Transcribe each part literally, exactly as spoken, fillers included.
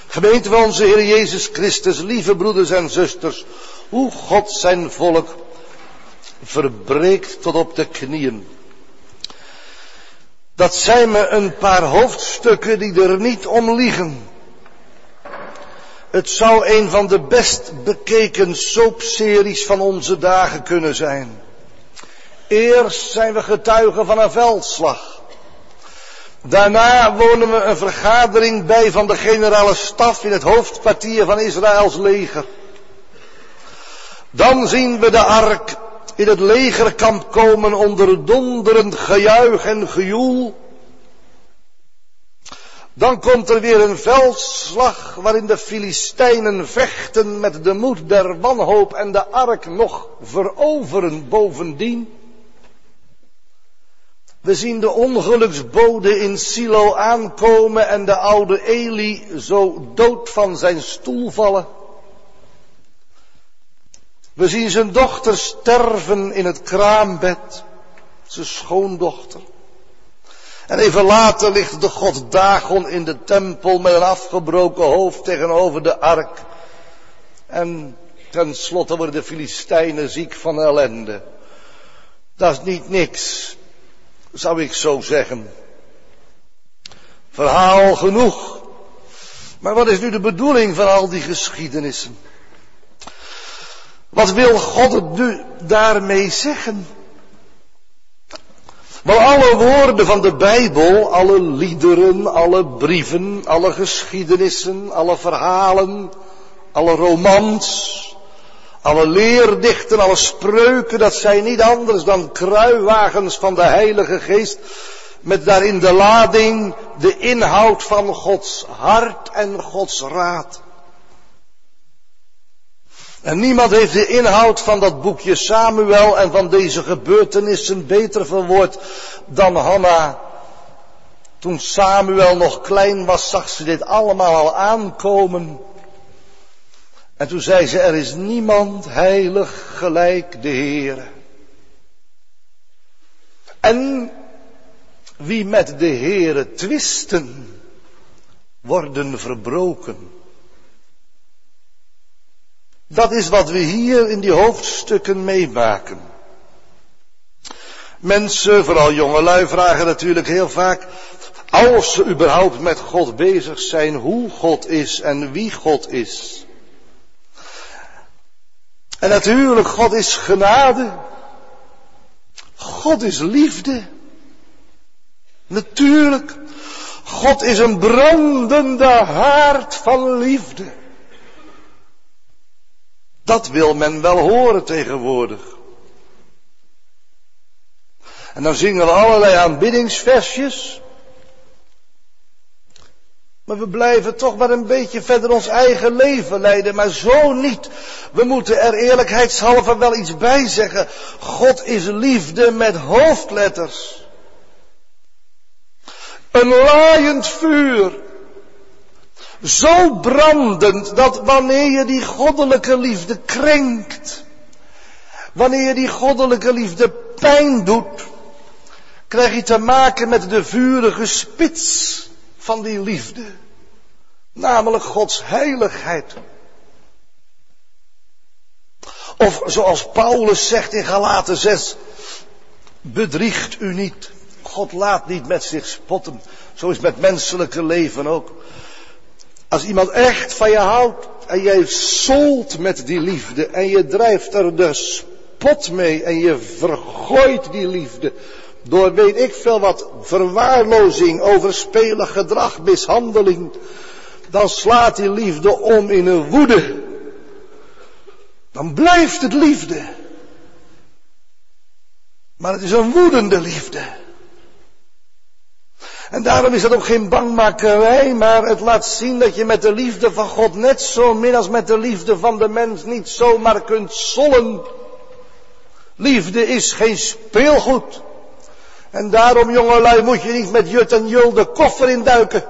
Gemeente van onze Heer Jezus Christus, lieve broeders en zusters, hoe God zijn volk verbreekt tot op de knieën. Dat zijn me een paar hoofdstukken die er niet om liegen. Het zou een van de best bekeken soapseries van onze dagen kunnen zijn. Eerst zijn we getuigen van een veldslag. Daarna wonen we een vergadering bij van de generale staf in het hoofdkwartier van Israëls leger. Dan zien we de ark in het legerkamp komen onder donderend gejuich en gejoel. Dan komt er weer een veldslag waarin de Filistijnen vechten met de moed der wanhoop en de ark nog veroveren bovendien. We zien de ongeluksbode in Silo aankomen en de oude Eli zo dood van zijn stoel vallen. We zien zijn dochter sterven in het kraambed, zijn schoondochter. En even later ligt de god Dagon in de tempel met een afgebroken hoofd tegenover de ark. En tenslotte worden de Filistijnen ziek van ellende. Dat is niet niks, zou ik zo zeggen. Verhaal genoeg. Maar wat is nu de bedoeling van al die geschiedenissen? Wat wil God nu daarmee zeggen? Wel, alle woorden van de Bijbel, alle liederen, alle brieven, alle geschiedenissen, alle verhalen, alle romans, alle leerdichten, alle spreuken, dat zijn niet anders dan kruiwagens van de Heilige Geest, met daarin de lading, de inhoud van Gods hart en Gods raad. En niemand heeft de inhoud van dat boekje Samuel en van deze gebeurtenissen beter verwoord dan Hanna. Toen Samuel nog klein was, zag ze dit allemaal al aankomen. En toen zei ze, er is niemand heilig gelijk de Heere. En wie met de Heere twisten, worden verbroken. Dat is wat we hier in die hoofdstukken meemaken. Mensen, vooral jongelui, vragen natuurlijk heel vaak, als ze überhaupt met God bezig zijn, hoe God is en wie God is. En natuurlijk, God is genade. God is liefde. Natuurlijk, God is een brandende haard van liefde. Dat wil men wel horen tegenwoordig. En dan zingen we allerlei aanbiddingsversjes. Maar we blijven toch maar een beetje verder ons eigen leven leiden. Maar zo niet. We moeten er eerlijkheidshalve wel iets bij zeggen. God is liefde met hoofdletters. Een laaiend vuur. Zo brandend dat wanneer je die goddelijke liefde krenkt, wanneer je die goddelijke liefde pijn doet, krijg je te maken met de vurige spits van die liefde. Namelijk Gods heiligheid. Of zoals Paulus zegt in Galaten zes, bedriegt u niet. God laat niet met zich spotten. Zo is het met menselijke leven ook. Als iemand echt van je houdt en jij solt met die liefde en je drijft er de spot mee en je vergooit die liefde door weet ik veel wat verwaarlozing, overspelig gedrag, mishandeling, dan slaat die liefde om in een woede. Dan blijft het liefde. Maar het is een woedende liefde. En daarom is dat ook geen bangmakerij, maar het laat zien dat je met de liefde van God net zo min als met de liefde van de mens niet zomaar kunt sollen. Liefde is geen speelgoed. En daarom, jongelui, moet je niet met jut en jul de koffer induiken.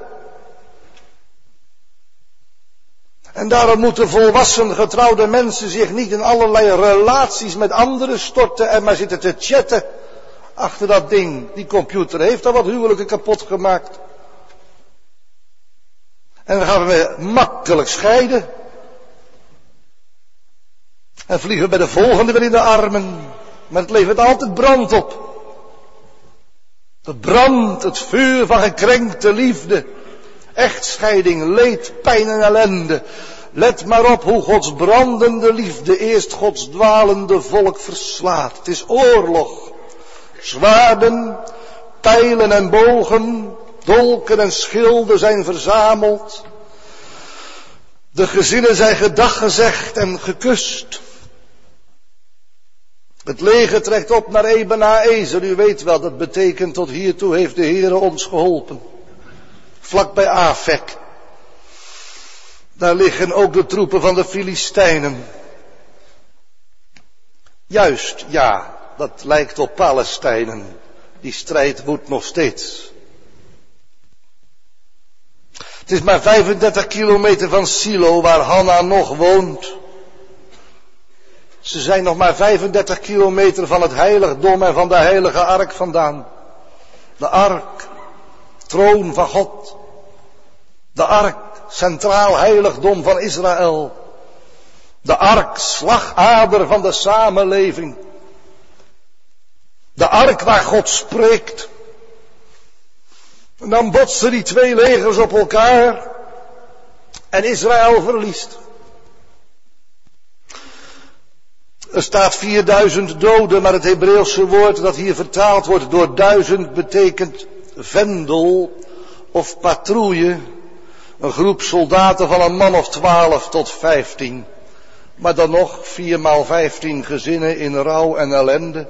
En daarom moeten volwassen getrouwde mensen zich niet in allerlei relaties met anderen storten en maar zitten te chatten. Achter dat ding, die computer heeft al wat huwelijken kapot gemaakt. En dan gaan we makkelijk scheiden. En vliegen we bij de volgende weer in de armen. Maar het levert altijd brand op. Het brand, het vuur van gekrenkte liefde. Echtscheiding, leed, pijn en ellende. Let maar op hoe Gods brandende liefde eerst Gods dwalende volk verslaat. Het is oorlog. Zwaarden, pijlen en bogen, dolken en schilden zijn verzameld. De gezinnen zijn gedag gezegd en gekust. Het leger trekt op naar Ebenezer. U weet wel, dat betekent tot hiertoe heeft de Heere ons geholpen. Vlak bij Afek. Daar liggen ook de troepen van de Filistijnen. Juist, ja, dat lijkt op Palestijnen. Die strijd woedt nog steeds. Het is maar vijfendertig kilometer van Silo waar Hanna nog woont. Ze zijn nog maar vijfendertig kilometer van het heiligdom en van de heilige ark vandaan. De ark, troon van God. De ark, centraal heiligdom van Israël. De ark, slagader van de samenleving. De ark waar God spreekt. En dan botsen die twee legers op elkaar. En Israël verliest. Er staat vierduizend doden, maar het Hebreeuwse woord dat hier vertaald wordt door duizend betekent vendel of patrouille. Een groep soldaten van een man of twaalf tot vijftien. Maar dan nog vier maal vijftien gezinnen in rouw en ellende.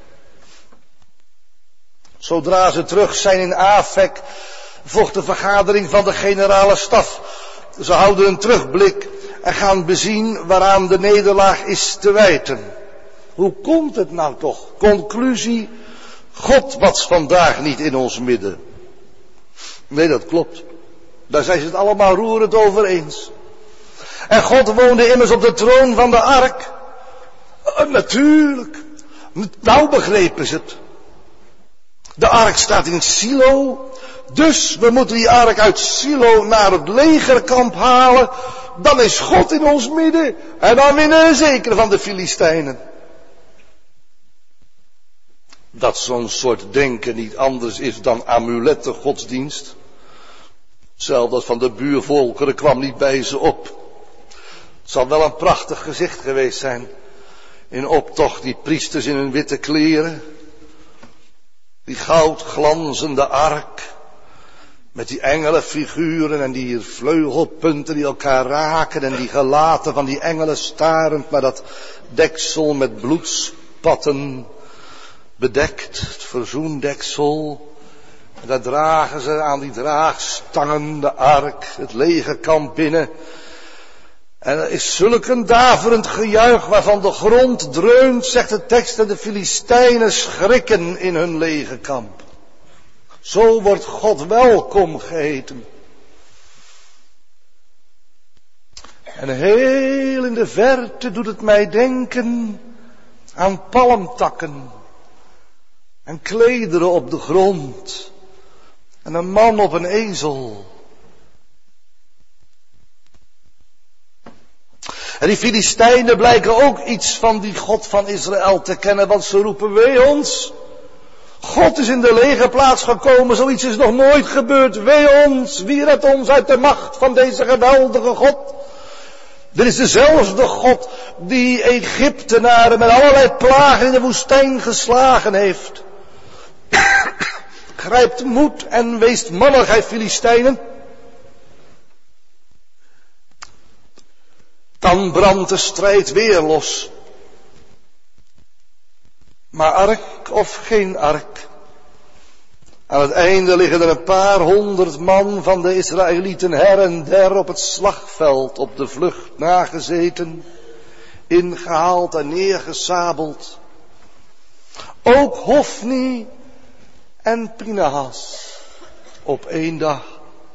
Zodra ze terug zijn in Afek, volgt de vergadering van de generale staf. Ze houden een terugblik en gaan bezien waaraan de nederlaag is te wijten. Hoe komt het nou toch? Conclusie, God was vandaag niet in ons midden. Nee, dat klopt. Daar zijn ze het allemaal roerend over eens. En God woonde immers op de troon van de ark. Uh, natuurlijk. Nou begrepen ze het. De ark staat in Silo. Dus we moeten die ark uit Silo naar het legerkamp halen. Dan is God in ons midden. En dan winnen we zeker van de Filistijnen. Dat zo'n soort denken niet anders is dan amulettengodsdienst. Zelfs dat van de buurvolkeren kwam niet bij ze op. Het zal wel een prachtig gezicht geweest zijn. In optocht die priesters in hun witte kleren. Die goudglanzende ark. Met die engelenfiguren en die vleugelpunten die elkaar raken. En die gelaten van die engelen starend. Maar dat deksel met bloedspatten bedekt. Het verzoendeksel. En daar dragen ze aan die draagstangen de ark. Het legerkamp binnen. En er is zulk een daverend gejuich waarvan de grond dreunt, zegt de tekst, en de Filistijnen schrikken in hun legerkamp. Zo wordt God welkom geheten. En heel in de verte doet het mij denken aan palmtakken. En klederen op de grond. En een man op een ezel. En die Filistijnen blijken ook iets van die God van Israël te kennen, want ze roepen, wee ons. God is in de legerplaats gekomen, zoiets is nog nooit gebeurd. Wee ons, wie redt ons uit de macht van deze geweldige God? Dit is dezelfde God die Egyptenaren met allerlei plagen in de woestijn geslagen heeft. Grijpt moed en weest mannig, gij Filistijnen. Dan brandt de strijd weer los. Maar ark of geen ark. Aan het einde liggen er een paar honderd man van de Israëlieten her en der op het slagveld op de vlucht nagezeten. Ingehaald en neergesabeld. Ook Hofni en Pinehas op één dag.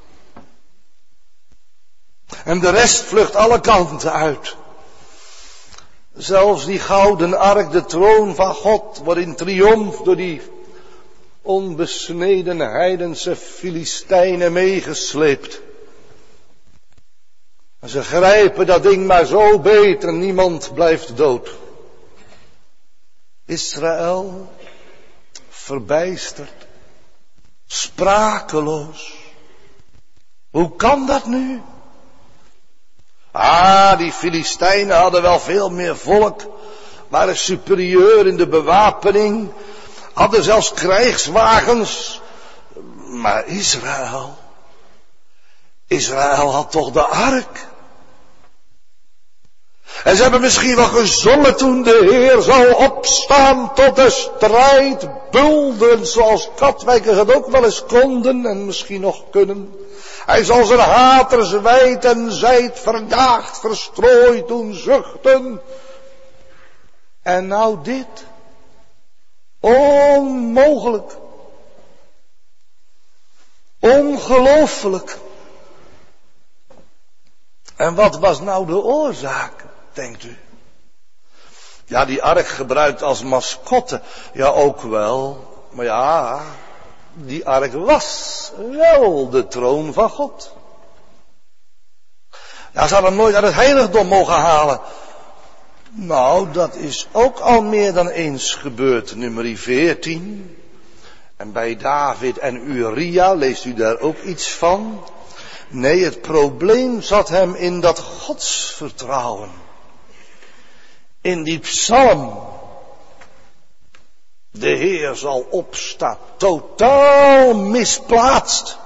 En de rest vlucht alle kanten uit. Zelfs die gouden ark, de troon van God, wordt in triomf door die onbesneden heidense Filistijnen meegesleept. En ze grijpen dat ding maar zo beet en niemand blijft dood. Israël, verbijsterd, sprakeloos. Hoe kan dat nu? Ah, die Filistijnen hadden wel veel meer volk, waren superieur in de bewapening, hadden zelfs krijgswagens. Maar Israël, Israël had toch de ark? En ze hebben misschien wel gezongen toen de Heer zal opstaan tot de strijd, bulderen zoals Katwijkers het ook wel eens konden en misschien nog kunnen. Hij zal zijn haters wijd en zijd verjaagd, verstrooid doen zuchten. En nou dit. Onmogelijk. Ongelooflijk. En wat was nou de oorzaak, denkt u? Ja, die ark gebruikt als mascotte. Ja, ook wel. Maar ja, die ark was wel de troon van God. Ja, ze hadden hem nooit uit het heiligdom mogen halen. Nou, dat is ook al meer dan eens gebeurd. Nummer veertien. En bij David en Uria, leest u daar ook iets van? Nee, het probleem zat hem in dat godsvertrouwen. In die psalm. De Heer zal opstaan. Totaal misplaatst.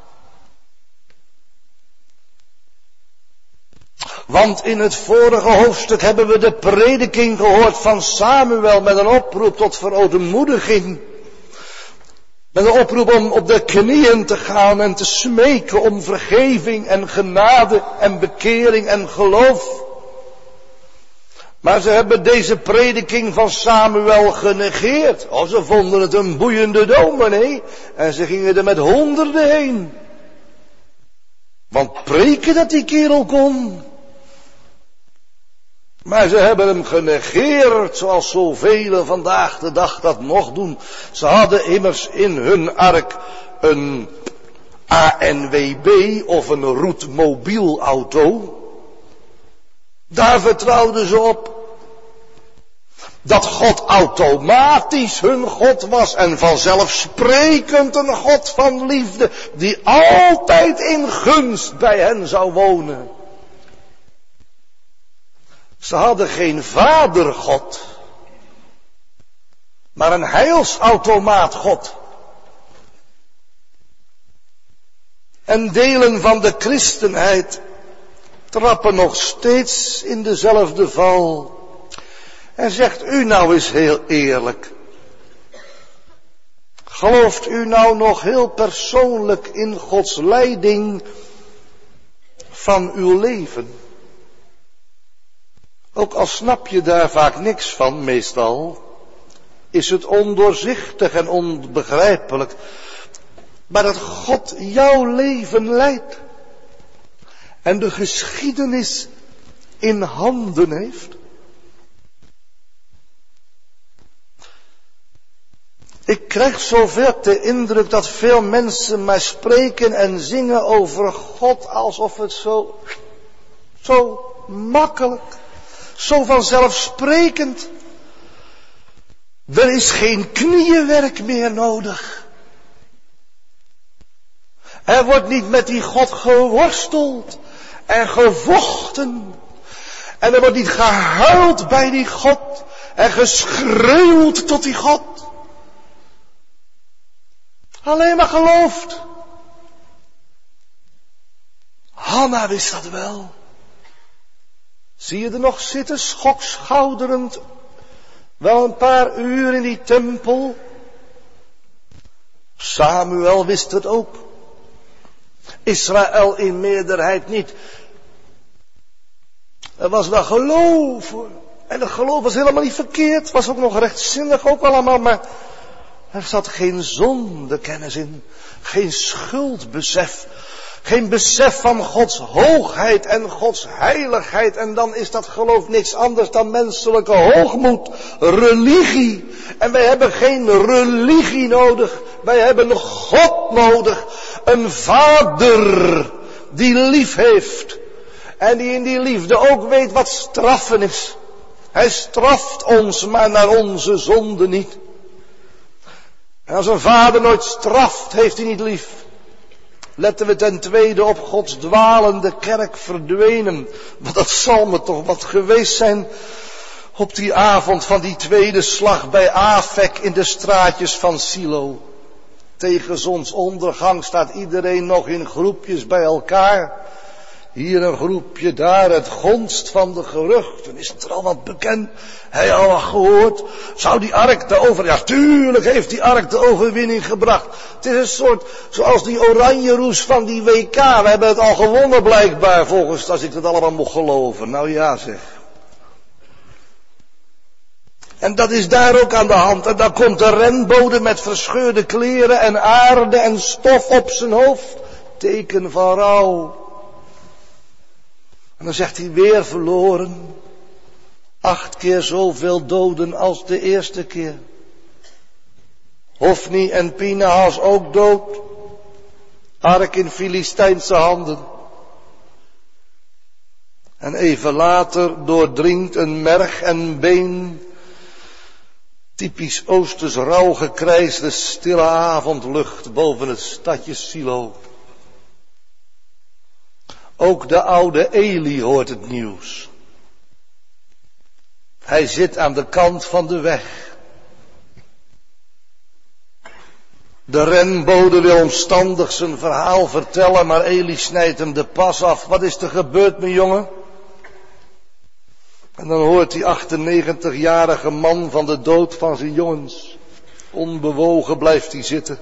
Want in het vorige hoofdstuk hebben we de prediking gehoord van Samuel met een oproep tot verootmoediging. Met een oproep om op de knieën te gaan en te smeken om vergeving en genade en bekering en geloof. Maar ze hebben deze prediking van Samuel genegeerd. Oh, ze vonden het een boeiende dominee. En ze gingen er met honderden heen. Want preken dat die kerel kon. Maar ze hebben hem genegeerd, zoals zoveel vandaag de dag dat nog doen. Ze hadden immers in hun ark een A N W B of een roetmobielauto. Daar vertrouwden ze op. Dat God automatisch hun God was en vanzelfsprekend een God van liefde, die altijd in gunst bij hen zou wonen. Ze hadden geen vadergod, maar een heilsautomaat God. En delen van de christenheid trappen nog steeds in dezelfde val. En zegt u nou eens heel eerlijk. Gelooft u nou nog heel persoonlijk in Gods leiding van uw leven? Ook al snap je daar vaak niks van, meestal, is het ondoorzichtig en onbegrijpelijk. Maar dat God jouw leven leidt en de geschiedenis in handen heeft. Ik krijg zoveel de indruk dat veel mensen maar spreken en zingen over God alsof het zo, zo makkelijk, zo vanzelfsprekend. Er is geen knieënwerk meer nodig. Er wordt niet met die God geworsteld en gevochten. En er wordt niet gehuild bij die God en geschreeuwd tot die God. Alleen maar geloofd. Hanna wist dat wel. Zie je er nog zitten, schokschouderend, wel een paar uur in die tempel? Samuel wist het ook. Israël in meerderheid niet. Er was wel geloof. En dat geloof was helemaal niet verkeerd. Was ook nog rechtzinnig ook allemaal, maar er zat geen zondekennis in. Geen schuldbesef. Geen besef van Gods hoogheid en Gods heiligheid. En dan is dat geloof niks anders dan menselijke hoogmoed. Religie. En wij hebben geen religie nodig. Wij hebben God nodig. Een vader die lief heeft. En die in die liefde ook weet wat straffen is. Hij straft ons, maar naar onze zonde niet. En als een vader nooit straft, heeft hij niet lief. Letten we ten tweede op Gods dwalende kerk verdwenen. Want dat zal me toch wat geweest zijn op die avond van die tweede slag bij Afek in de straatjes van Silo. Tegen zonsondergang staat iedereen nog in groepjes bij elkaar. Hier een groepje, daar het gonst van de geruchten. Is het er al wat bekend? Hij al wat gehoord? Zou die ark de over... Ja, tuurlijk heeft die ark de overwinning gebracht. Het is een soort, zoals die oranje roes van die W K. We hebben het al gewonnen blijkbaar, volgens, als ik het allemaal mocht geloven. Nou ja zeg. En dat is daar ook aan de hand. En dan komt de renbode met verscheurde kleren en aarde en stof op zijn hoofd. Teken van rouw. En dan zegt hij weer verloren. Acht keer zoveel doden als de eerste keer. Hofni en Pinehas ook dood. Ark in Filistijnse handen. En even later doordringt een merg en been. Typisch Oosters rauw gekrijs de stille avondlucht boven het stadje Silo. Ook de oude Eli hoort het nieuws. Hij zit aan de kant van de weg. De renbode wil omstandig zijn verhaal vertellen, maar Eli snijdt hem de pas af. Wat is er gebeurd, mijn jongen? En dan hoort die achtennegentigjarige man van de dood van zijn jongens. Onbewogen blijft hij zitten.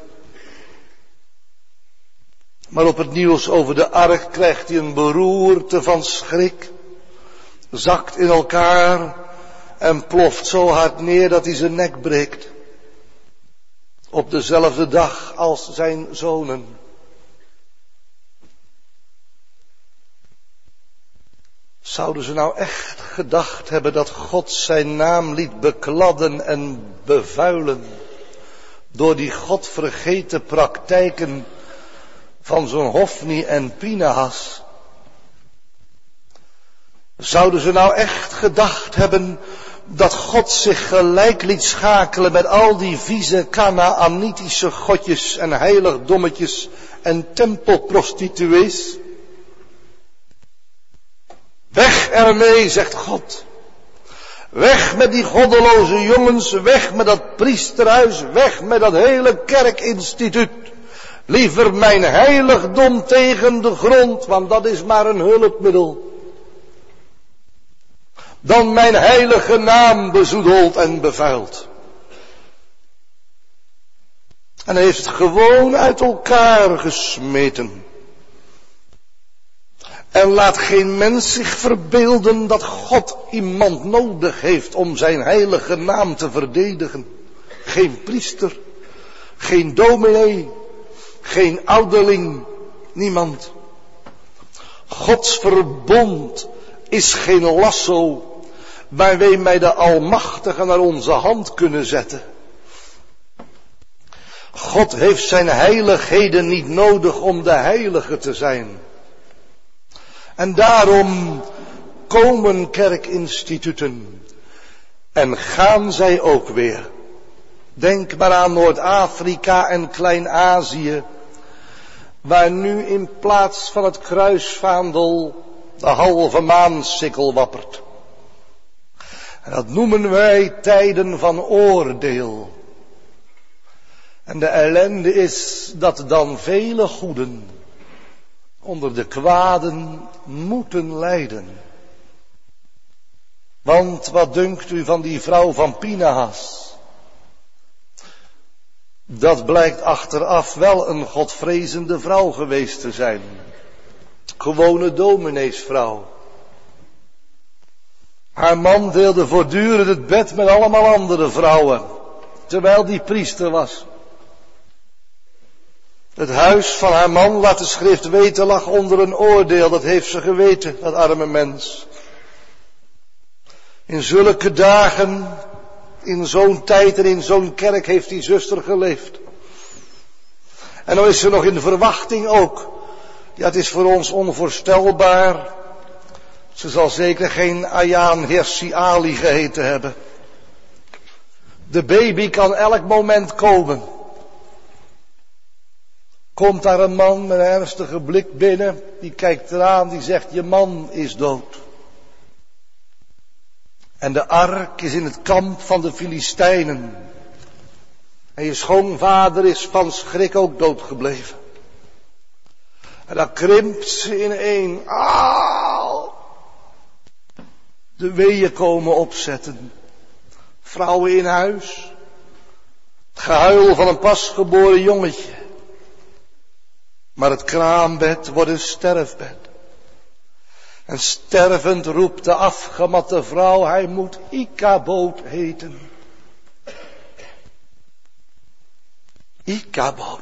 Maar op het nieuws over de ark krijgt hij een beroerte van schrik. Zakt in elkaar en ploft zo hard neer dat hij zijn nek breekt. Op dezelfde dag als zijn zonen. Zouden ze nou echt gedacht hebben dat God zijn naam liet bekladden en bevuilen door die godvergeten praktijken van zo'n Hofni en Pinehas? Zouden ze nou echt gedacht hebben dat God zich gelijk liet schakelen met al die vieze Kanaanitische godjes en heiligdommetjes en tempelprostituees? Weg ermee, zegt God. Weg met die goddeloze jongens, weg met dat priesterhuis, weg met dat hele kerkinstituut. Liever mijn heiligdom tegen de grond, want dat is maar een hulpmiddel. Dan mijn heilige naam bezoedeld en bevuild. En hij heeft het gewoon uit elkaar gesmeten. En laat geen mens zich verbeelden dat God iemand nodig heeft om zijn heilige naam te verdedigen. Geen priester, geen dominee, geen ouderling, niemand. Gods verbond is geen lasso waarmee wij de Almachtige naar onze hand kunnen zetten. God heeft zijn heiligheden niet nodig om de heilige te zijn. En daarom komen kerkinstituten en gaan zij ook weer. Denk maar aan Noord-Afrika en Klein-Azië, waar nu in plaats van het kruisvaandel de halve maansikkel wappert. En dat noemen wij tijden van oordeel. En de ellende is dat dan vele goeden onder de kwaden moeten lijden. Want wat dunkt u van die vrouw van Pinehas? Dat blijkt achteraf wel een godvrezende vrouw geweest te zijn. Gewone domineesvrouw. Haar man deelde voortdurend het bed met allemaal andere vrouwen, terwijl die priester was. Het huis van haar man, laat de schrift weten, lag onder een oordeel. Dat heeft ze geweten, dat arme mens. In zulke dagen, in zo'n tijd en in zo'n kerk heeft die zuster geleefd. En dan is ze nog in de verwachting ook. Ja, het is voor ons onvoorstelbaar. Ze zal zeker geen Ayaan Hirsi Ali geheten hebben. De baby kan elk moment komen. Komt daar een man met een ernstige blik binnen. Die kijkt eraan, die zegt, je man is dood. En de ark is in het kamp van de Filistijnen. En je schoonvader is van schrik ook doodgebleven. En dan krimpt ze in één. Auw! De weeën komen opzetten. Vrouwen in huis. Het gehuil van een pasgeboren jongetje. Maar het kraambed wordt een sterfbed. En stervend roept de afgematte vrouw, hij moet Ikabood heten. Ikabood.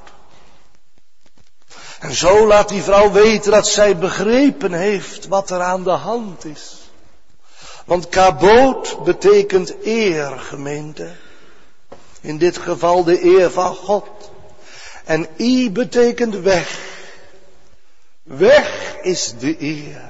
En zo laat die vrouw weten dat zij begrepen heeft wat er aan de hand is. Want kabood betekent eer, gemeente. In dit geval de eer van God. En I betekent weg. Weg is de eer.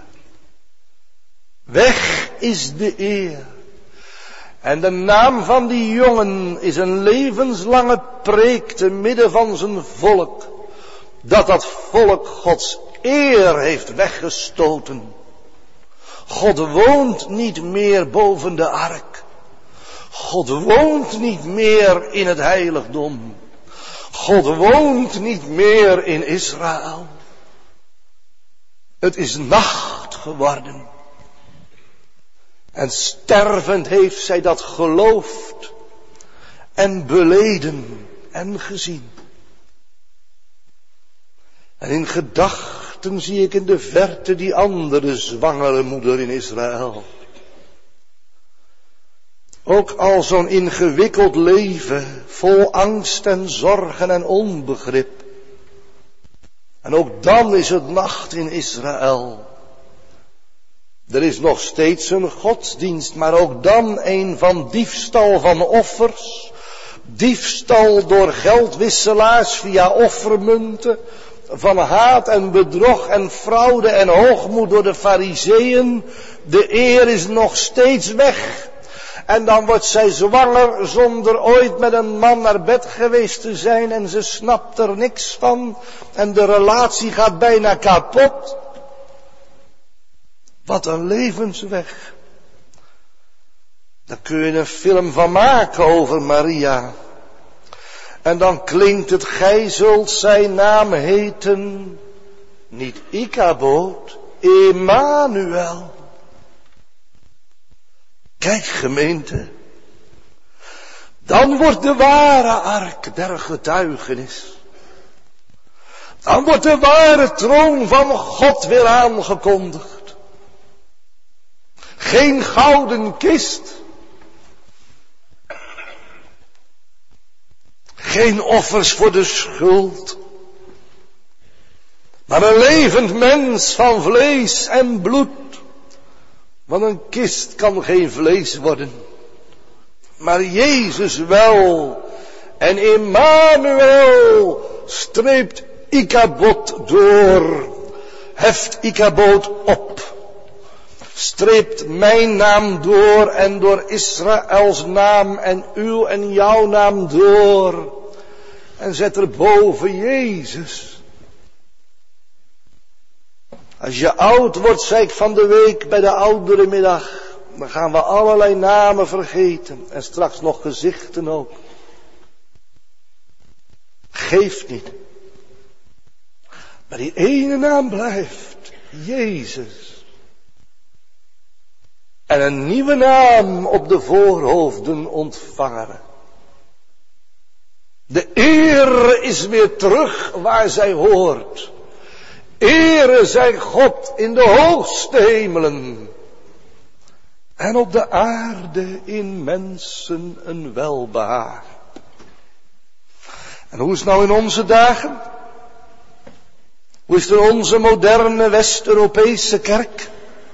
Weg is de eer. En de naam van die jongen is een levenslange preek te midden van zijn volk. Dat dat volk Gods eer heeft weggestoten. God woont niet meer boven de ark. God woont niet meer in het heiligdom. God woont niet meer in Israël. Het is nacht geworden. En stervend heeft zij dat geloofd en beleden en gezien. En in gedachten zie ik in de verte die andere zwangere moeder in Israël. Ook al zo'n ingewikkeld leven, vol angst en zorgen en onbegrip. En ook dan is het nacht in Israël. Er is nog steeds een godsdienst, maar ook dan een van diefstal van offers. Diefstal door geldwisselaars via offermunten. Van haat en bedrog en fraude en hoogmoed door de farizeeën. De eer is nog steeds weg. En dan wordt zij zwanger zonder ooit met een man naar bed geweest te zijn. En ze snapt er niks van. En de relatie gaat bijna kapot. Wat een levensweg. Daar kun je een film van maken over Maria. En dan klinkt het, gij zult zijn naam heten, niet Ikabood, Emmanuel. Kijk gemeente, dan wordt de ware ark der getuigenis. Dan wordt de ware troon van God weer aangekondigd. Geen gouden kist. Geen offers voor de schuld. Maar een levend mens van vlees en bloed. Want een kist kan geen vlees worden. Maar Jezus wel. En Emmanuel streept Ikabood door. Heft Ikabood op. Streept mijn naam door en door Israëls naam en uw en jouw naam door. En zet er boven Jezus. Als je oud wordt, zei ik van de week bij de oudere middag, dan gaan we allerlei namen vergeten. En straks nog gezichten ook. Geeft niet. Maar die ene naam blijft. Jezus. En een nieuwe naam op de voorhoofden ontvangen. De eer is weer terug waar zij hoort. Ere zij God in de hoogste hemelen. En op de aarde in mensen een welbehagen. En hoe is het nou in onze dagen? Hoe is het in onze moderne West-Europese kerk?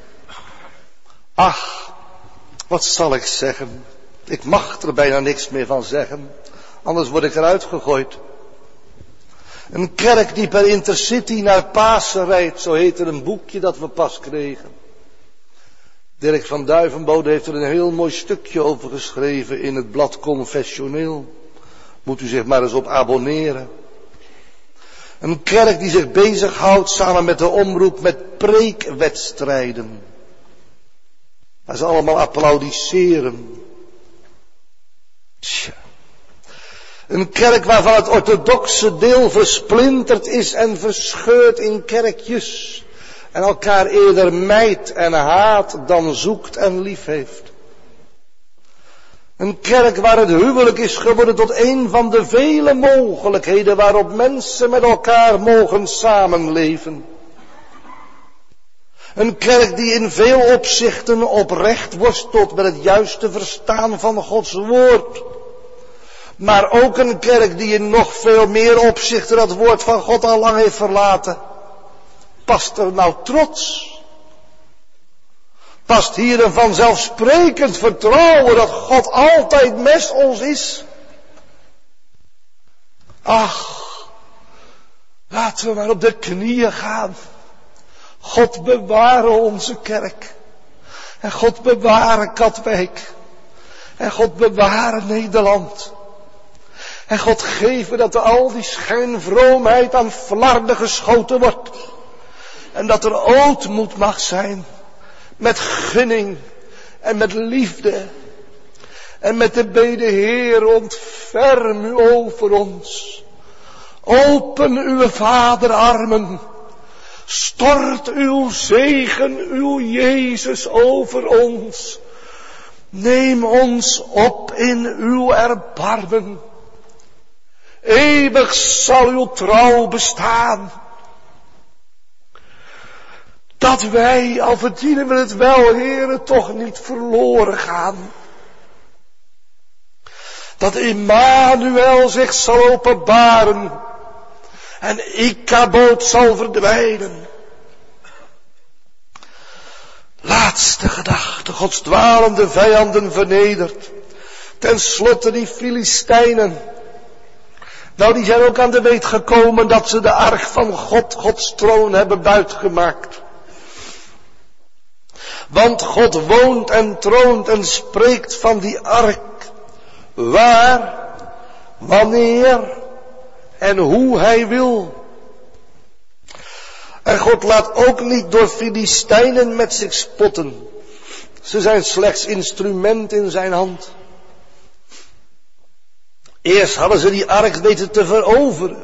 Ach, wat zal ik zeggen? Ik mag er bijna niks meer van zeggen. Anders word ik eruit gegooid. Een kerk die per intercity naar Pasen rijdt. Zo heette een boekje dat we pas kregen. Dirk van Duivenbode heeft er een heel mooi stukje over geschreven in het blad Confessioneel. Moet u zich maar eens op abonneren. Een kerk die zich bezighoudt samen met de omroep met preekwedstrijden. Waar ze allemaal applaudisseren. Tja. Een kerk waarvan het orthodoxe deel versplinterd is en verscheurd in kerkjes. En elkaar eerder mijdt en haat dan zoekt en lief heeft. Een kerk waar het huwelijk is geworden tot een van de vele mogelijkheden waarop mensen met elkaar mogen samenleven. Een kerk die in veel opzichten oprecht worstelt met het juiste verstaan van Gods woord. Maar ook een kerk die in nog veel meer opzichten het woord van God al lang heeft verlaten. Past er nou trots? Past hier een vanzelfsprekend vertrouwen dat God altijd met ons is? Ach, laten we maar op de knieën gaan. God beware onze kerk. En God beware Katwijk. En God beware Nederland. En God geven dat er al die schijnvroomheid aan flarden geschoten wordt. En dat er ootmoed mag zijn. Met gunning en met liefde. En met de bede Heer, ontferm u over ons. Open uw vaderarmen. Stort uw zegen, uw Jezus over ons. Neem ons op in uw erbarmen. Eeuwig zal uw trouw bestaan. Dat wij, al verdienen we het wel, Heere, toch niet verloren gaan. Dat Immanuel zich zal openbaren. En Ichabod zal verdwijnen. Laatste gedachte, Gods dwalende vijanden vernederd. Ten slotte die Filistijnen. Nou, die zijn ook aan de weet gekomen dat ze de ark van God, Gods troon hebben buitgemaakt. Want God woont en troont en spreekt van die ark. Waar, wanneer en hoe hij wil. En God laat ook niet door Filistijnen met zich spotten. Ze zijn slechts instrument in zijn hand. Eerst hadden ze die ark weten te veroveren.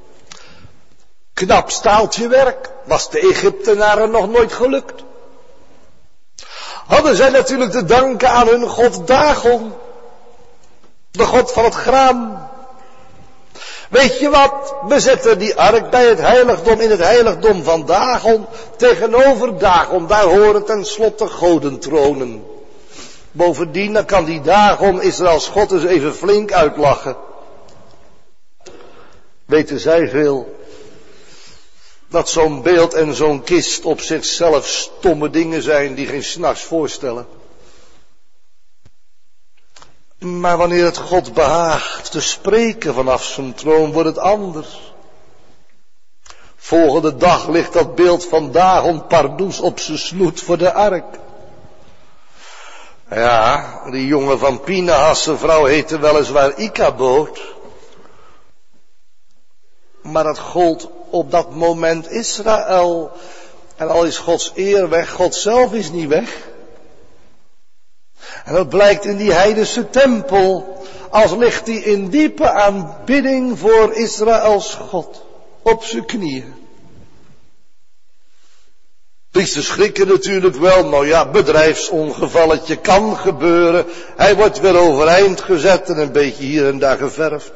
Knap staaltje werk, was de Egyptenaren nog nooit gelukt. Hadden zij natuurlijk te danken aan hun god Dagon. De god van het graan. Weet je wat? We zetten die ark bij het heiligdom in het heiligdom van Dagon. Tegenover Dagon, daar horen tenslotte goden tronen. Bovendien, dan kan die Dagon Israëls God eens even flink uitlachen. Weten zij veel. Dat zo'n beeld en zo'n kist op zichzelf stomme dingen zijn die geen s'nachts voorstellen. Maar wanneer het God behaagt te spreken vanaf zijn troon, wordt het anders. Volgende dag ligt dat beeld van Dagon pardoes op zijn snoet voor de ark. Ja, die jongen van Pinehas, zijn vrouw heette weliswaar Ichabod. Maar dat gold op dat moment Israël. En al is Gods eer weg, God zelf is niet weg. En dat blijkt in die heidense tempel. Als ligt hij in diepe aanbidding voor Israëls God. Op zijn knieën. Priesters schrikken natuurlijk wel. Nou ja, bedrijfsongevalletje kan gebeuren. Hij wordt weer overeind gezet en een beetje hier en daar geverfd.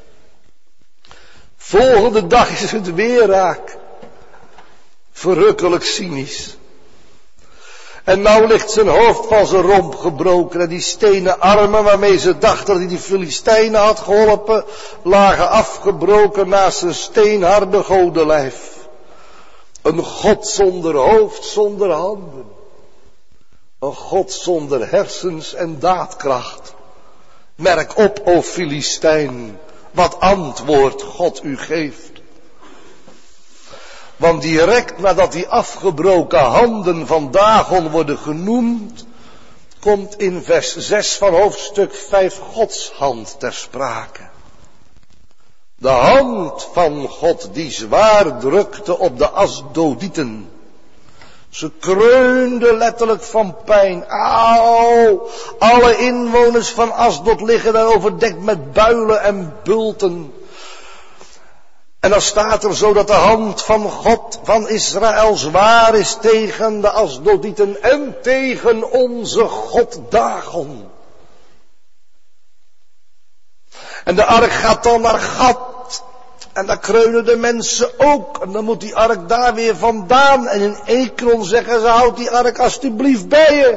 Volgende dag is het weer raak. Verrukkelijk cynisch. En nou ligt zijn hoofd van zijn romp gebroken. En die stenen armen waarmee ze dachten dat hij die Filistijnen had geholpen, lagen afgebroken naast zijn steenharde godenlijf. Een God zonder hoofd, zonder handen. Een God zonder hersens en daadkracht. Merk op, o Filistijn, wat antwoord God u geeft. Want direct nadat die afgebroken handen van Dagon worden genoemd, komt in vers zes van hoofdstuk vijf Gods hand ter sprake. De hand van God die zwaar drukte op de Asdodieten. Ze kreunde letterlijk van pijn. Auw! Alle inwoners van Asdod liggen daar overdekt met builen en bulten. En dan staat er zo dat de hand van God van Israël zwaar is tegen de Asdodieten en tegen onze God Dagon. En de ark gaat dan naar Gat. En daar kreunen de mensen ook. En dan moet die ark daar weer vandaan. En in Ekron zeggen ze, houd die ark alstublieft bij je.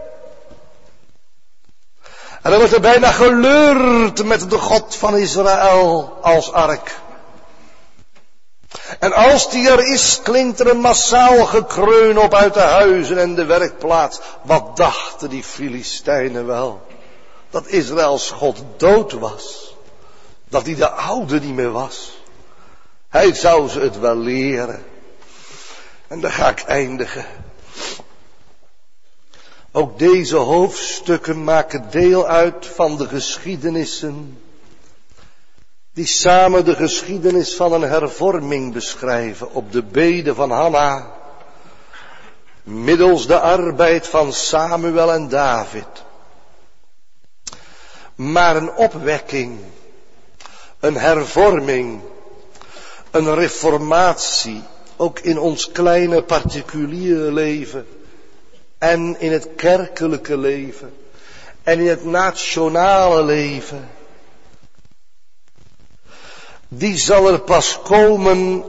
En dan wordt er bijna geleurd met de God van Israël als ark. En als die er is, klinkt er een massaal gekreun op uit de huizen en de werkplaats. Wat dachten die Filistijnen wel? Dat Israëls God dood was. Dat hij de oude niet meer was. Hij zou ze het wel leren. En daar ga ik eindigen. Ook deze hoofdstukken maken deel uit van de geschiedenissen die samen de geschiedenis van een hervorming beschrijven op de bede van Hanna, middels de arbeid van Samuel en David. Maar een opwekking, een hervorming, een reformatie, ook in ons kleine particuliere leven en in het kerkelijke leven en in het nationale leven. Die zal er pas komen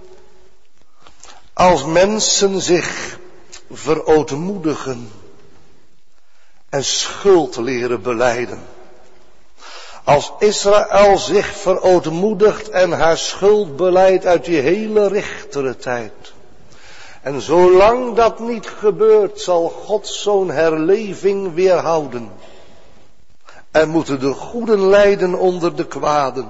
als mensen zich verootmoedigen en schuld leren belijden. Als Israël zich verootmoedigt en haar schuld belijdt uit die hele richtere tijd. En zolang dat niet gebeurt, zal God zo'n herleving weerhouden. En moeten de goeden lijden onder de kwaden.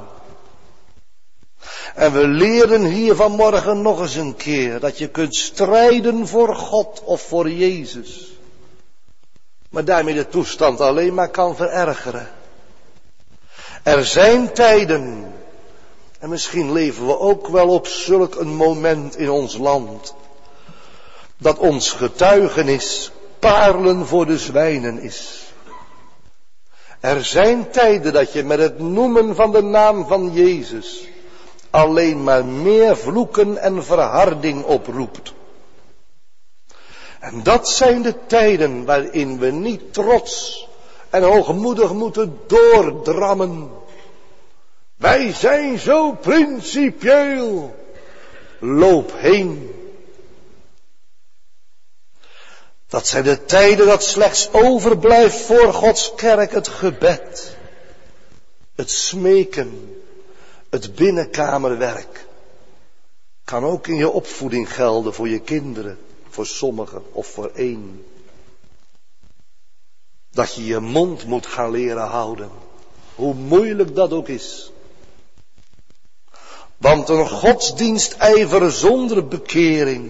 En we leren hier vanmorgen nog eens een keer dat je kunt strijden voor God of voor Jezus. Maar daarmee de toestand alleen maar kan verergeren. Er zijn tijden, en misschien leven we ook wel op zulk een moment in ons land, dat ons getuigenis parelen voor de zwijnen is. Er zijn tijden dat je met het noemen van de naam van Jezus alleen maar meer vloeken en verharding oproept. En dat zijn de tijden waarin we niet trots en hoogmoedig moeten doordrammen. Wij zijn zo principieel. Loop heen. Dat zijn de tijden dat slechts overblijft voor Gods kerk het gebed. Het smeken. Het binnenkamerwerk. Kan ook in je opvoeding gelden voor je kinderen. Voor sommigen of voor één. Dat je je mond moet gaan leren houden. Hoe moeilijk dat ook is. Want een godsdienstijver zonder bekering.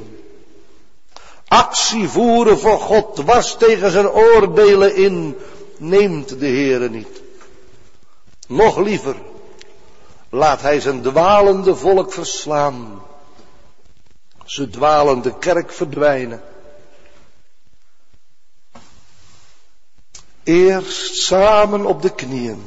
Actie voeren voor God dwars tegen zijn oordelen in. Neemt de Heere niet. Nog liever. Laat hij zijn dwalende volk verslaan. Zijn dwalende kerk verdwijnen. Eerst samen op de knieën.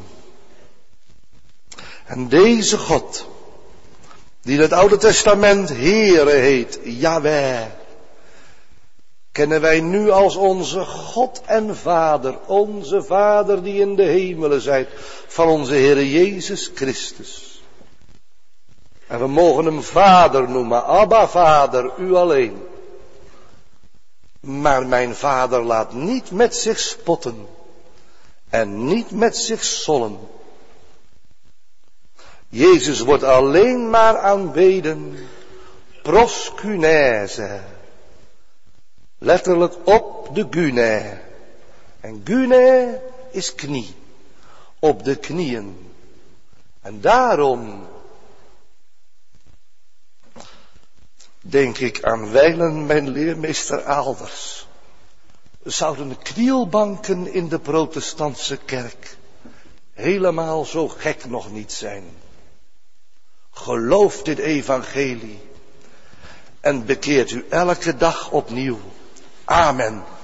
En deze God, die in het Oude Testament Heere heet, Yahweh, kennen wij nu als onze God en Vader, onze Vader die in de hemelen zijt, van onze Heere Jezus Christus. En we mogen hem Vader noemen, Abba Vader, u alleen. Maar mijn Vader laat niet met zich spotten en niet met zich sollen. Jezus wordt alleen maar aanbeden, proskunese. Letterlijk op de gune. En gune is knie. Op de knieën. En daarom denk ik aan wijlen mijn leermeester Aalders. Zouden knielbanken in de protestantse kerk helemaal zo gek nog niet zijn? Geloof dit evangelie en bekeert u elke dag opnieuw. Amen.